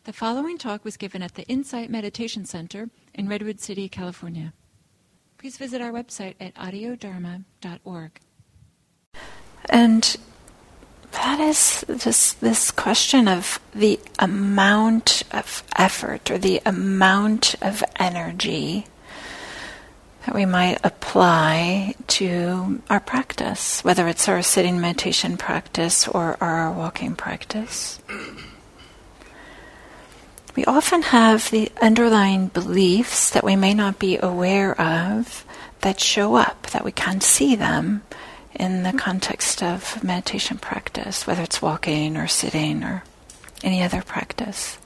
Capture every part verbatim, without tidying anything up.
The following talk was given at the Insight Meditation Center in Redwood City, California. Please visit our website at audio dharma dot org. And that is this, this question of the amount of effort or the amount of energy that we might apply to our practice, whether it's our sitting meditation practice or our walking practice. We often have the underlying beliefs that we may not be aware of that show up, that we can't see them in the context of meditation practice, whether it's walking or sitting or any other practice.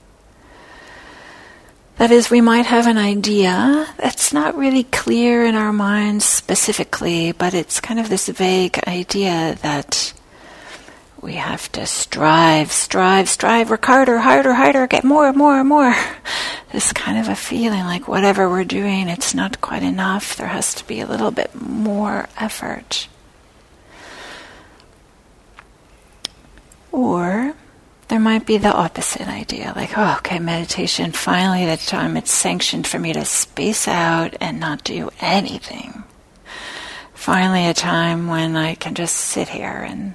That is, we might have an idea that's not really clear in our minds specifically, but it's kind of this vague idea that we have to strive, strive, strive, work harder, harder, harder, get more, more, more. This kind of a feeling like whatever we're doing, it's not quite enough. There has to be a little bit more effort. Or there might be the opposite idea, like, oh, okay, meditation, finally the time it's sanctioned for me to space out and not do anything. Finally a time when I can just sit here and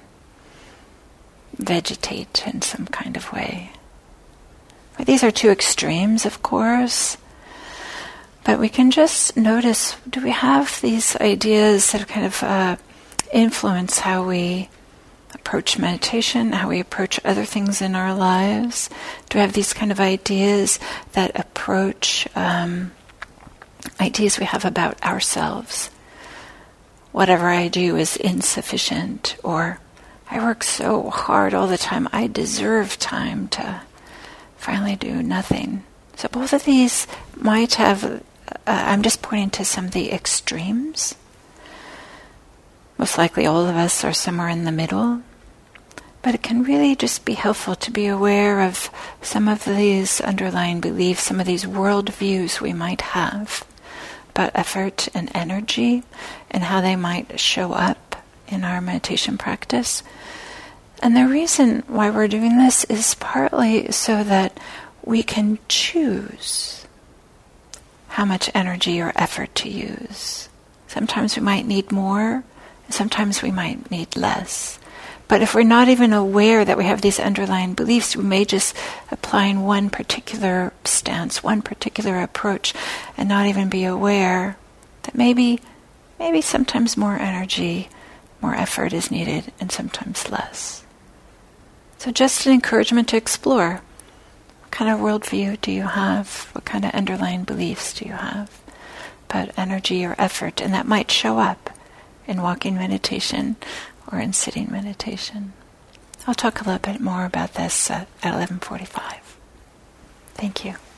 vegetate in some kind of way. But these are two extremes, of course. But we can just notice, do we have these ideas that kind of uh, influence how we approach meditation, how we approach other things in our lives? Do we have these kind of ideas that approach um, ideas we have about ourselves? Whatever I do is insufficient, or I work so hard all the time, I deserve time to finally do nothing. So both of these might have, uh, I'm just pointing to some of the extremes. Most likely all of us are somewhere in the middle. But it can really just be helpful to be aware of some of these underlying beliefs, some of these worldviews we might have about effort and energy and how they might show up in our meditation practice. And the reason why we're doing this is partly so that we can choose how much energy or effort to use. Sometimes we might need more, sometimes we might need less. But if we're not even aware that we have these underlying beliefs, we may just apply in one particular stance, one particular approach, and not even be aware that maybe, maybe sometimes more energy, more effort is needed, and sometimes less. So just an encouragement to explore. What kind of worldview do you have? What kind of underlying beliefs do you have about energy or effort? And that might show up in walking meditation or in sitting meditation. I'll talk a little bit more about this at eleven forty-five. Thank you.